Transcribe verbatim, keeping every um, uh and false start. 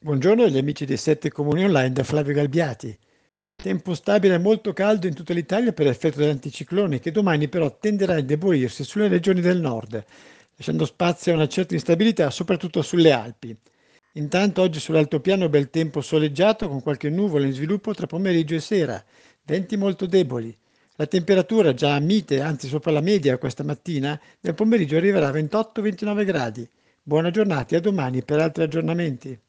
Buongiorno agli amici dei Sette Comuni Online da Flavio Galbiati. Tempo stabile e molto caldo in tutta l'Italia per effetto dell'anticiclone che domani però tenderà a indebolirsi sulle regioni del nord, lasciando spazio a una certa instabilità soprattutto sulle Alpi. Intanto oggi sull'altopiano bel tempo soleggiato con qualche nuvola in sviluppo tra pomeriggio e sera, venti molto deboli. La temperatura già mite, anzi sopra la media questa mattina, nel pomeriggio arriverà a ventotto ventinove gradi. Buona giornata e a domani per altri aggiornamenti.